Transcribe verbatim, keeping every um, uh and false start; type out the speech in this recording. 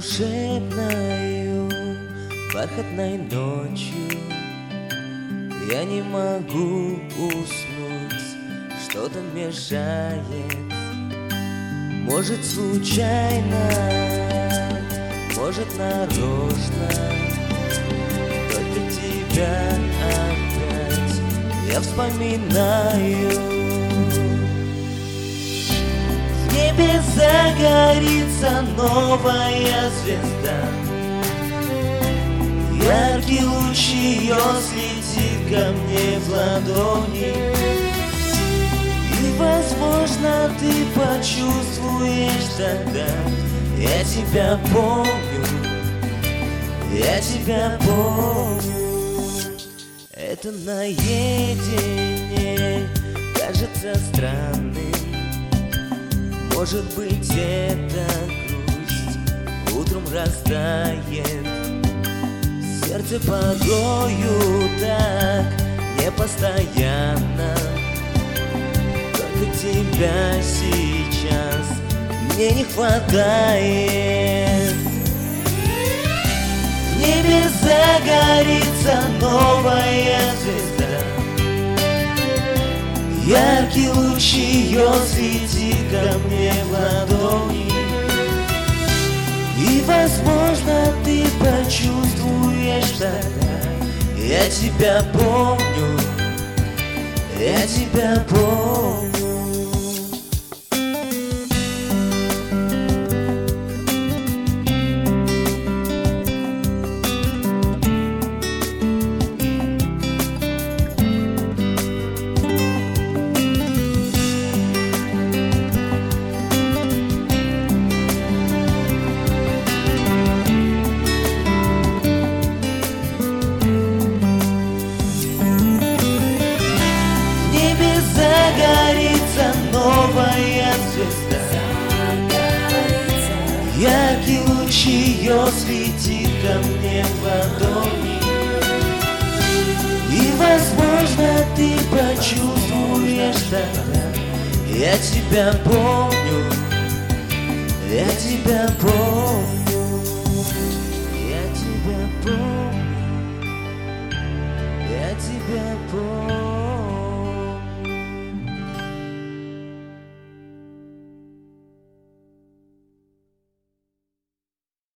волшебною бархатной ночью я не могу уснуть, что-то мешает. Может, случайно, может, нарочно, только тебя опять я вспоминаю. В небе загорится новая звезда, яркий луч ее слетит ко мне в ладони, и, возможно, ты почувствуешь тогда: я тебя помню, я тебя помню. Это наедине кажется странным, может быть, это грусть утром растает. Сердце порою так непостоянно, только тебя сейчас мне не хватает. В небе загорится новая звезда, яркий луч ее светит ко мне в ладони, и, возможно, ты почувствуешь тогда: я тебя помню, я тебя помню. Загорится новая звезда, яркий луч ее светит ко мне в ладони, и, возможно, ты почувствуешь тогда: я тебя помню, я тебя помню, я тебя помню, я тебя помню.